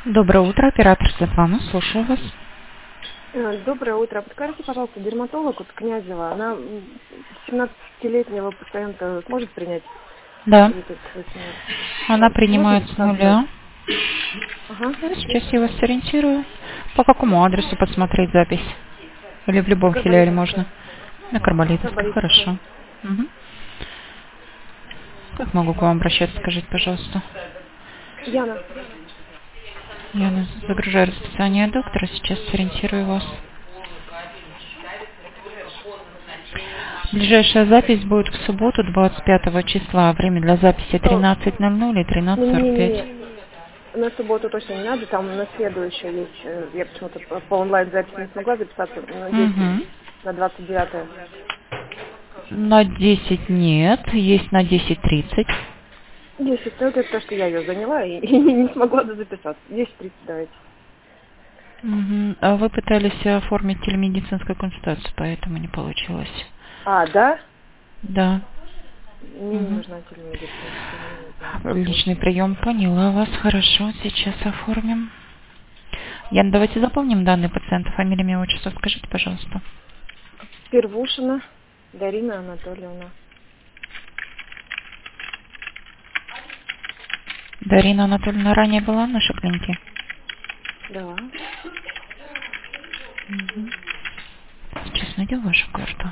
Доброе утро, оператор Светлана, слушаю вас. Доброе утро. Подскажите, пожалуйста, дерматолог от Князева, она 17-летнего пациента сможет принять? Да, Или тут, она можно принимает с записаться? нуля. Ага. Сейчас я вас сориентирую. По какому адресу посмотреть запись? Или в любом филиале можно? Карболитовская. На Карболитовской, Карболитовская. хорошо. Мгм. Как могу к вам обращаться, скажите, пожалуйста? Яна. Я загружаю расписание доктора, сейчас сориентирую вас. Ближайшая запись будет в субботу, 25 числа. Время для записи О, 13:00 и не-не-не. 13:45. На субботу точно не надо, там на среду еще есть. Я почему-то по онлайн-записи не смогла записаться, но есть Угу. на 29-е. На 10 нет, есть на 10:30. 10, ну это то, что я ее заняла и не смогла записаться. 10:30 давайте. Мгм. А вы пытались оформить телемедицинскую консультацию, поэтому не получилось. А, да? Да. Мне не Мгм. нужна телемедицина, к сожалению, извините. Личный прием, поняла вас, хорошо, сейчас оформим. Ян, давайте заполним данные пациента, фамилия, имя, отчество, скажите, пожалуйста. Первушина Дарина Анатольевна. Дарина Анатольевна ранее была в нашей клинике? Да. Мгм. Сейчас найдем вашу карту.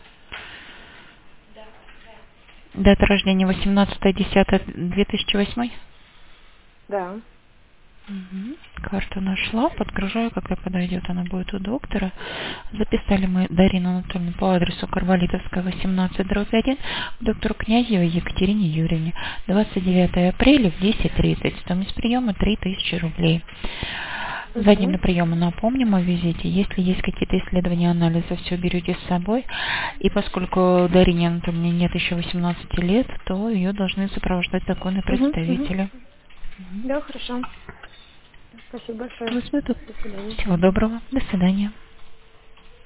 Дата рождения 18.10.2008. Да. Мгм. Карту нашла, подгружаю, когда подойдет, она будет у доктора. Записали мы Дарину Анатольевну по адресу Карболитовская, 18/1, к доктору Князевой Екатерине Юрьевне, 29 апреля в 10:30. Стоимость приема 3000 рублей. За днем Угу. до приема напомним о визите. Если есть какие-то исследования, анализы, все берете с собой. И поскольку Дарине Анатольевне нет еще 18 лет, то ее должны сопровождать законные Угу. Угу. представители. Да, хорошо. Спасибо большое. Вас ждут. До свидания. Всего доброго. До свидания.